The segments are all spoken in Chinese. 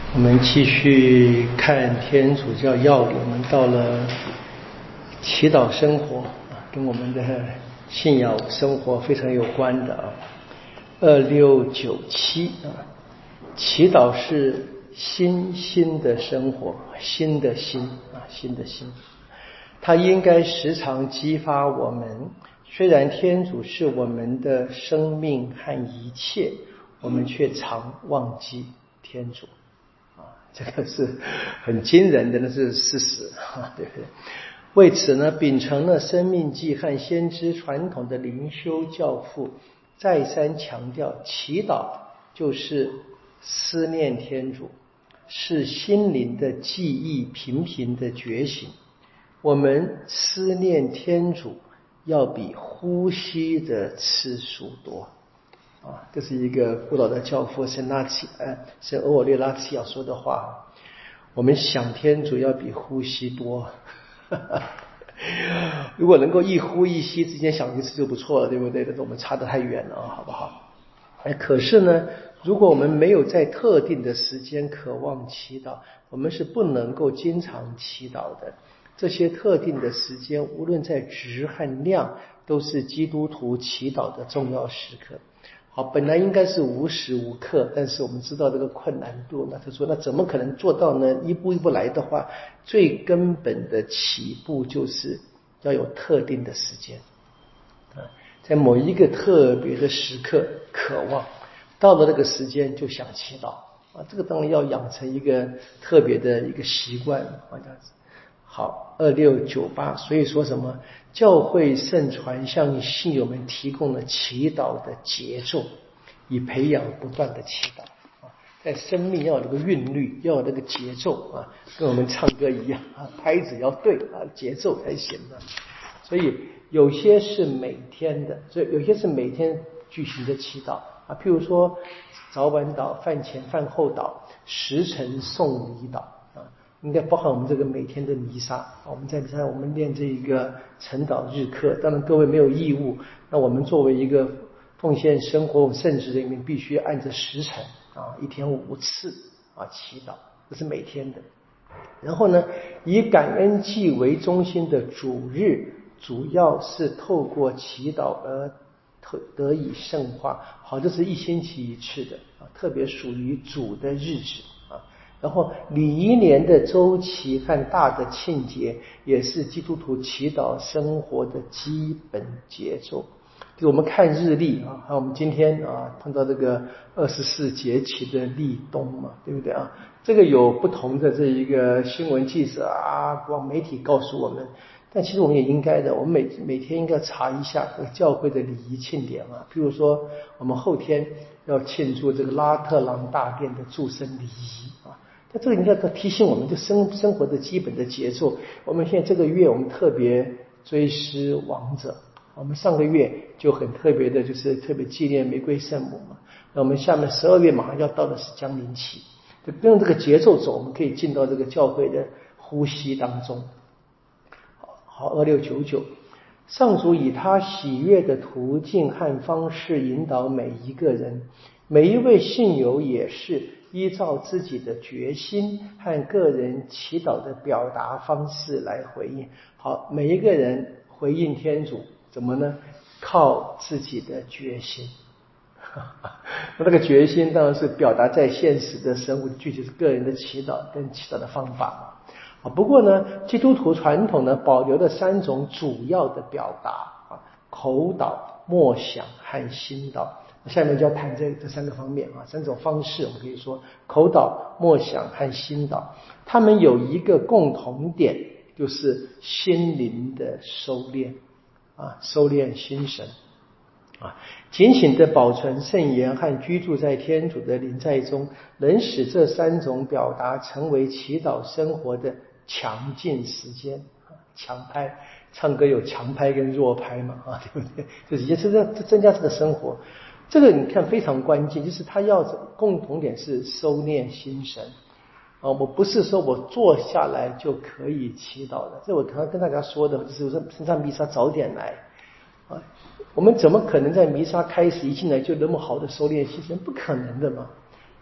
我们继续看天主教要理，我们到了祈祷生活跟我们的信仰生活非常有关的2697祈祷是新的生活，新的心，它应该时常激发我们。虽然天主是我们的生命和一切，我们却常忘记天主。这个是很惊人的，那是事实，对不对？为此呢，秉承了生命记和先知传统的灵修教父再三强调，祈祷就是思念天主，是心灵的记忆频频的觉醒。我们思念天主要比呼吸的次数多。这是一个古老的教父圣欧我略拉齐亚说的话。我们想天主要比呼吸多。如果能够一呼一吸之间想一次就不错了，对不对？但是我们差得太远了，好不好？可是呢，如果我们没有在特定的时间渴望祈祷，我们是不能够经常祈祷的。这些特定的时间，无论在质和量，都是基督徒祈祷的重要时刻。好，本来应该是无时无刻，但是我们知道这个困难度，那他说那怎么可能做到呢？一步一步来的话，最根本的起步就是要有特定的时间，在某一个特别的时刻渴望，到了那个时间就想祈祷这个当然要养成一个特别的一个习惯这样子。好，2698，所以说什么？教会圣传向信友们提供了祈祷的节奏，以培养不断的祈祷在生命要有那个韵律，要有那个节奏跟我们唱歌一样拍子要对节奏才行所以有些是每天的，所以有些是每天举行的祈祷譬如说早晚祷、饭前饭后祷、时辰颂礼祷应该包含我们这个每天的弥撒我们在弥撒我们念这一个晨祷日课，当然各位没有义务，那我们作为一个奉献生活圣职人民，必须按着时辰一天5次祈祷，这是每天的。然后呢，以感恩祭为中心的主日，主要是透过祈祷而得以圣化。好，这是1星期1次的特别属于主的日子然后礼仪年的周期和大的庆节也是基督徒祈祷生活的基本节奏。就我们看日历还有我们今天碰到这个24节气的立冬嘛，对不对这个有不同的这一个新闻记者光媒体告诉我们，但其实我们也应该的，我们每天应该查一下这个教会的礼仪庆典譬如说我们后天要庆祝这个拉特朗大殿的祝圣礼仪那这个应该提醒我们就生活的基本的节奏。我们现在这个月我们特别追思亡者，我们上个月就很特别的就是特别纪念玫瑰圣母那我们下面12月马上要到的是降临期，就跟着这个节奏走，我们可以进到这个教会的呼吸当中。好，2699，上主以他喜悦的途径和方式引导每一个人，每一位信友也是依照自己的决心和个人祈祷的表达方式来回应。好，每一个人回应天主怎么呢？靠自己的决心那个决心当然是表达在现实的生活，具体是个人的祈祷跟祈祷的方法不过呢，基督徒传统呢保留了3种主要的表达口祷、默想和心祷。下面就要谈这3个方面3种方式，我们可以说口祷、默想和心祷，它们有一个共同点，就是心灵的收敛收敛心神警醒地保存圣言和居住在天主的临在中，能使这3种表达成为祈祷生活的强劲时间强拍，唱歌有强拍跟弱拍嘛对不对？就是也是增加这个生活。这个你看非常关键，就是他要共同点是收敛心神我不是说我坐下来就可以祈祷的，这我刚刚跟大家说的，就是说圣上弥撒早点来我们怎么可能在弥撒开始一进来就那么好的收敛心神？不可能的嘛。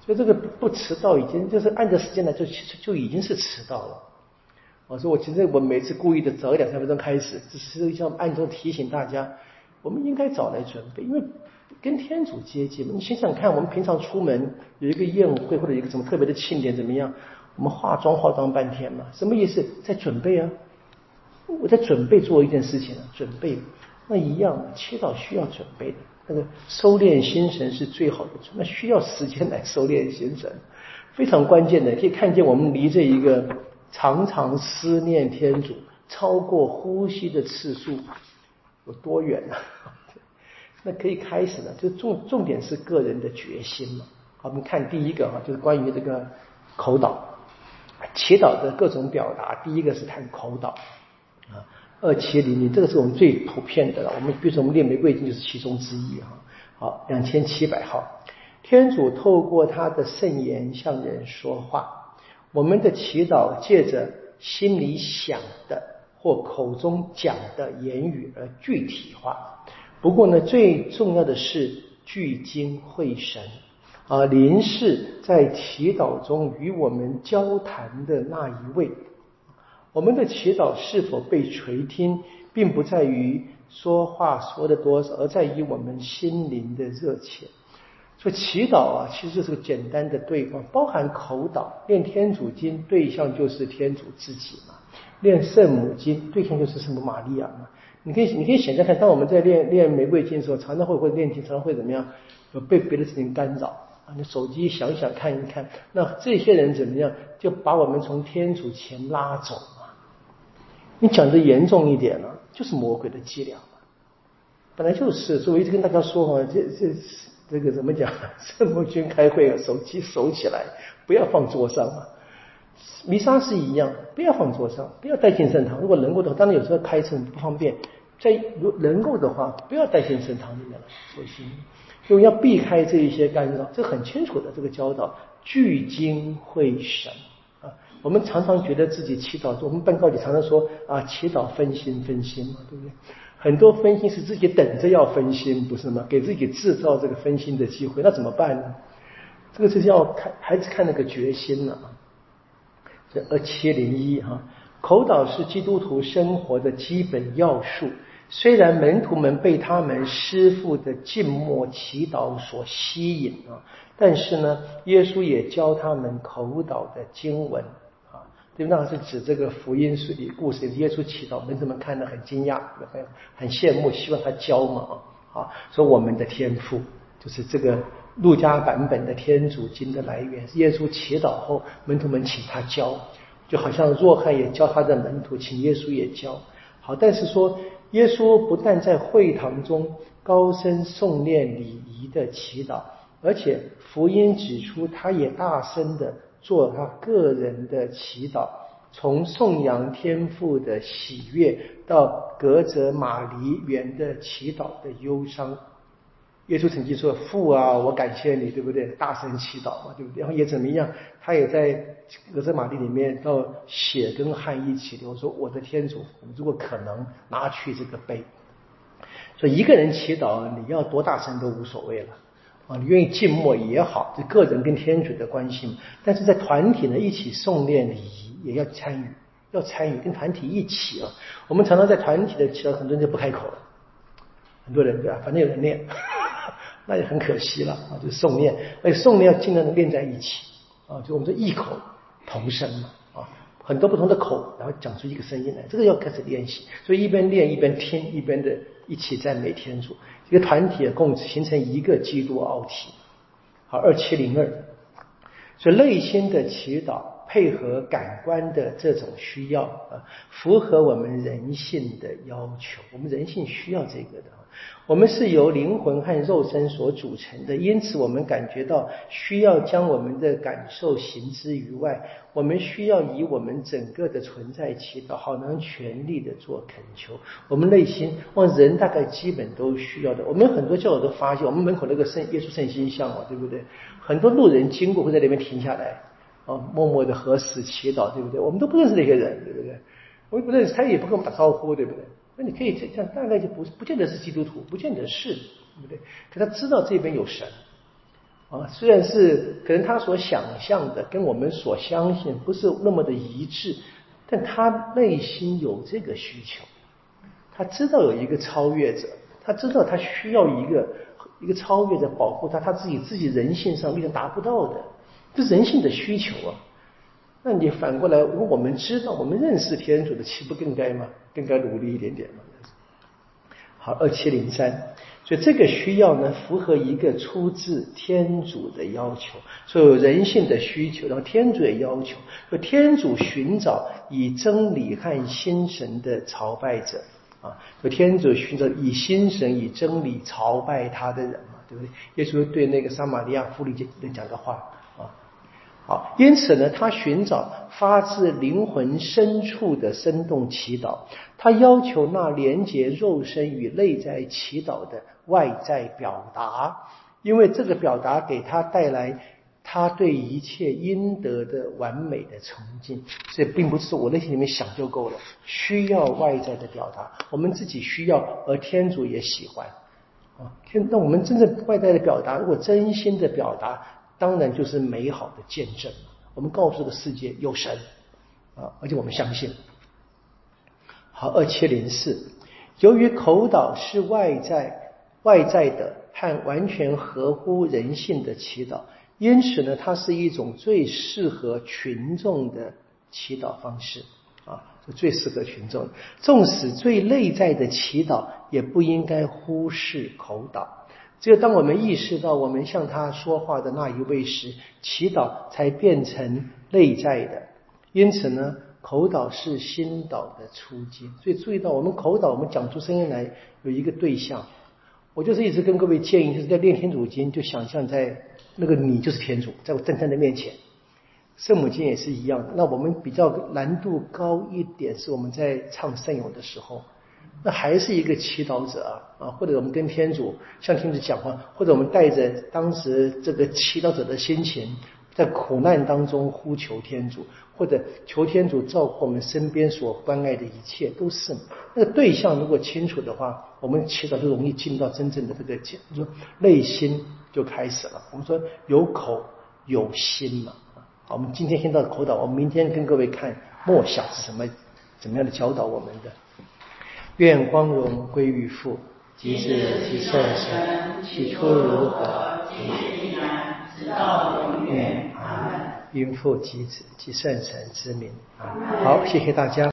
所以这个不迟到已经就是按照时间来就已经是迟到了。我说其实我每次故意的早2-3分钟开始，只是像暗中提醒大家，我们应该早来准备，因为跟天主接近嘛。你想想看，我们平常出门有一个宴会或者一个什么特别的庆典怎么样，我们化妆半天嘛，什么意思？在准备啊，我在准备做一件事情啊，准备。那一样，祈祷需要准备的，那个收敛心神是最好的，那需要时间来收敛心神，非常关键的。可以看见我们离这一个常常思念天主超过呼吸的次数有多远呢？那可以开始了，就重点是个人的决心嘛。好，我们看第一个就是关于这个口祷，祈祷的各种表达。第一个是谈口祷啊，2700，这个是我们最普遍的了。我们比如说我们念玫瑰经就是其中之一哈。好，2700号，天主透过他的圣言向人说话。我们的祈祷借着心里想的或口中讲的言语而具体化。不过呢，最重要的是聚精会神啊，临视在祈祷中与我们交谈的那一位。我们的祈祷是否被垂听，并不在于说话说的多少，而在于我们心灵的热切。所以祈祷啊，其实就是个简单的对话，包含口祷。念天主经对象就是天主自己嘛，念圣母经对象就是圣母玛利亚嘛。你可以想象看，当我们在念玫瑰经的时候，常常会念经，常常会怎么样？被别的事情干扰啊！你手机想一想看一看，那这些人怎么样？就把我们从天主前拉走嘛。你讲的严重一点了，就是魔鬼的伎俩嘛。本来就是，所以我一直跟大家说这个怎么讲？圣母军开会，手机收起来，不要放桌上嘛。弥撒是一样，不要放桌上，不要带进圣堂。如果能够的话，当然有时候开车不方便，如能够的话，不要带进圣堂里面来收心，因为要避开这一些干扰，这很清楚的这个教导，聚精会神啊。我们常常觉得自己祈祷，我们办告解常常说啊，祈祷分心嘛，对不对？很多分心是自己等着要分心，不是吗？给自己制造这个分心的机会，那怎么办呢？这个是要看孩子看那个决心了啊。这2701哈，口祷是基督徒生活的基本要素。虽然门徒们被他们师父的静默祈祷所吸引啊，但是呢，耶稣也教他们口祷的经文啊，对，那是指这个福音书里故事里耶稣祈祷，门徒们看得很惊讶，很羡慕，希望他教嘛啊，说我们的天父就是这个路加版本的天主经的来源，耶稣祈祷后，门徒们请他教，就好像若翰也教他的门徒，请耶稣也教。好，但是说耶稣不但在会堂中高声诵念礼仪的祈祷，而且福音指出他也大声的做他个人的祈祷，从颂扬天父的喜悦到隔着马梨园的祈祷的忧伤。耶稣曾经说父啊，我感谢你，对不对？大声祈祷嘛，对不对？然后也怎么样，他也在隔着马利里面到血跟汗一起流，说我的天主，如果可能拿去这个杯。所以一个人祈祷，你要多大声都无所谓了啊，你愿意静默也好，这个人跟天主的关系嘛。但是在团体呢，一起诵念礼仪也要参与，跟团体一起啊。我们常常在团体的祈祷，很多人就不开口了，很多人对吧？反正有人念。那也很可惜了啊！就是诵念，而且诵念要尽量的练在一起啊，就我们说异口同声嘛啊，很多不同的口，然后讲出一个声音来，这个要开始练习。所以一边练一边听，一边的一起赞美天主，一个团体共形成一个基督奥体。好，2702，所以内心的祈祷配合感官的这种需要啊，符合我们人性的要求。我们人性需要这个的。我们是由灵魂和肉身所组成的，因此我们感觉到需要将我们的感受行之于外，我们需要以我们整个的存在祈祷，好能全力的做恳求。我们内心人大概基本都需要的。我们很多教友都发现，我们门口那个耶稣圣心像对不对？很多路人经过会在那边停下来默默的合十祈祷，对不对？我们都不认识那些人，对不对？我们不认识，他也不跟我们打招呼，对不对？那你可以这样，大概就不见得是基督徒，不见得是，对不对？可他知道这边有神， 虽然是可能他所想象的跟我们所相信不是那么的一致，但他内心有这个需求，他知道有一个超越者，他知道他需要一个超越者保护他，他自己人性上力量达不到的，这是人性的需求啊。那你反过来，如果我们知道我们认识天主的，岂不更该吗？更该努力一点点吗？好，2703，所以这个需要呢，符合一个出自天主的要求，所以有人性的需求，然后天主的要求，就天主寻找以真理和心神的朝拜者就天主寻找以心神以真理朝拜他的人嘛，对不对？耶稣对那个撒玛利亚妇女人讲的话好，因此呢，他寻找发自灵魂深处的生动祈祷，他要求那连结肉身与内在祈祷的外在表达，因为这个表达给他带来他对一切应得的完美的崇敬。所以并不是我内心里面想就够了，需要外在的表达，我们自己需要，而天主也喜欢那我们真正外在的表达，如果真心的表达，当然就是美好的见证。我们告诉这个世界有神而且我们相信。好，2704，由于口祷是外在的和完全合乎人性的祈祷，因此呢，它是一种最适合群众的祈祷方式最适合群众。纵使最内在的祈祷，也不应该忽视口祷。只有当我们意识到我们向他说话的那一位时，祈祷才变成内在的。因此呢，口祷是心祷的初阶。所以注意到我们口祷，我们讲出声音来有一个对象。我就是一直跟各位建议，就是在念天主经，就想象在那个你就是天主，在我站在的面前。圣母经也是一样的。那我们比较难度高一点，是我们在唱圣咏的时候，那还是一个祈祷者或者我们跟天主向天主讲话，或者我们带着当时这个祈祷者的心情，在苦难当中呼求天主，或者求天主照顾我们身边所关爱的一切，都是那个对象如果清楚的话，我们祈祷就容易进到真正的这个说内心就开始了。我们说有口有心嘛。好，我们今天听到口祷，我们明天跟各位看默想是怎么样的教导我们的。愿光荣归于父及子及圣神，起初如何，今日必然，直到永远。阿们。因父及子及圣神之名。好，谢谢大家。